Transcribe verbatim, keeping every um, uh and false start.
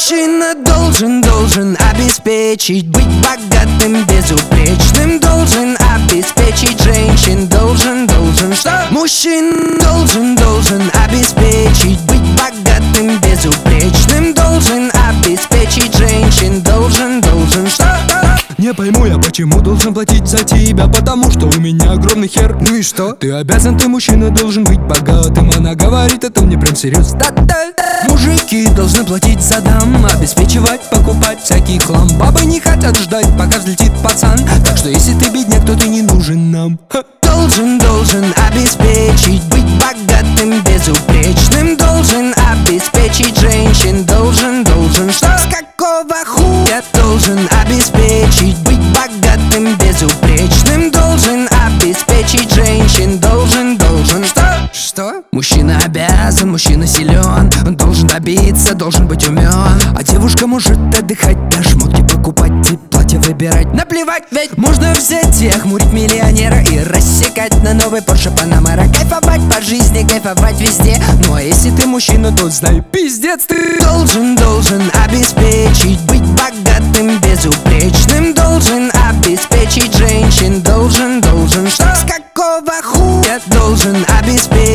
Мужчина должен, должен обеспечить, быть богатым, безупречным. Должен обеспечить женщин, должен, должен что? Мужчина должен, должен обеспечить, быть богатым, безупречным. Должен обеспечить женщин, должен, должен что? Не пойму я, почему должен платить за тебя, потому что у меня огромный хер. Ну и что? Ты обязан, ты мужчина, должен быть богатым. Она говорит, это мне прям серьезно. Мужики должны платить за дам, обеспечивать, покупать всякий хлам. Бабы не хотят ждать, пока взлетит пацан. Так что если ты бедняк, то ты не нужен нам. Должен, должен обеспечить, быть богатым, безупречным. Должен обеспечить женщин, должен, должен что? С какого хуя? Должен обеспечить, быть богатым, безупречным. Должен обеспечить женщин, должен, должен что? Что? Мужчина обязан, мужчина силен. Он должен добиться, должен быть умен. А девушка может отдыхать, да шмотки покупать и платье выбирать. Наплевать, ведь можно взять и охмурить миллионера и рассекать на новый Porsche Panamera. Кайфовать по жизни, кайфовать везде. Ну а если ты мужчина, то знай, пиздец ты. Должен, должен обеспечить, быть богатым, безупречным. Должен обеспечить женщин, должен, должен что? С какого хуя? Должен обеспечить,